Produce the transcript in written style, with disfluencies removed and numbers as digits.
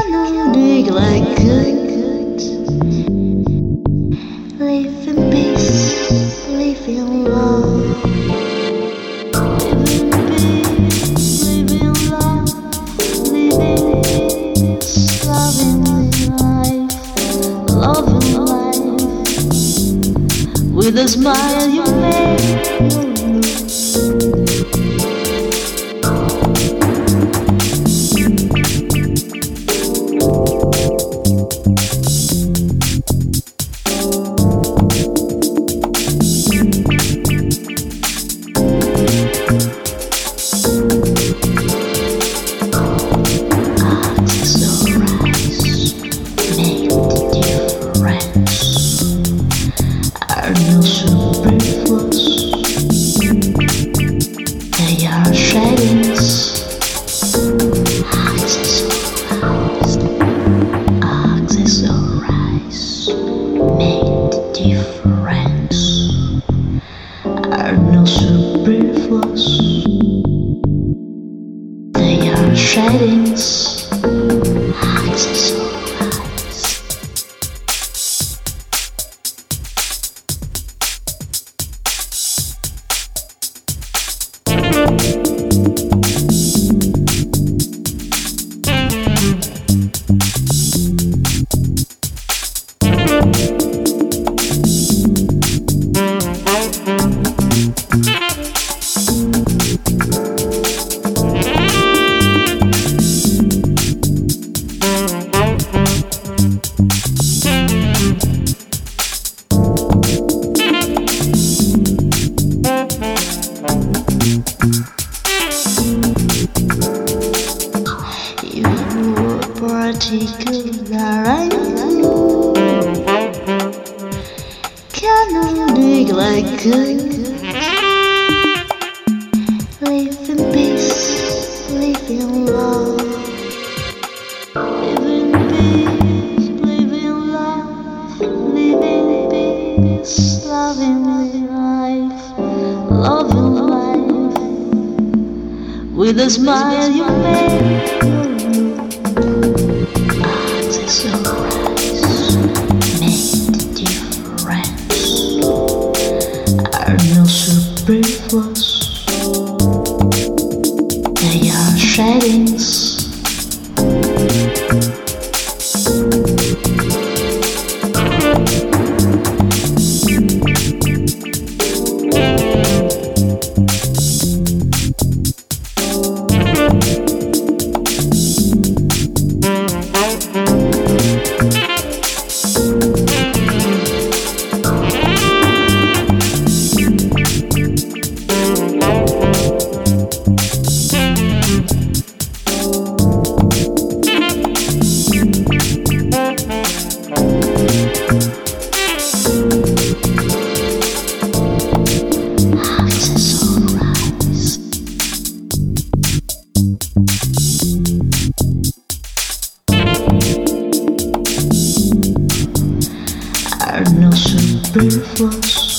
cannot neglect good. Live in peace, live in love. Live in peace, live in love. Live in peace, loving life, loving life. With a smile you make. Are no superfluous, they are shadings. Accessorize make the difference. Are no superfluous, they are shadings. Accessorize. Particular I cannot neglect good. Live in peace, live in love. Live in peace, live in love. Live in peace, loving life, loving life. With a smile you make. Are no superfluous, they are shadings. Are no superfluous,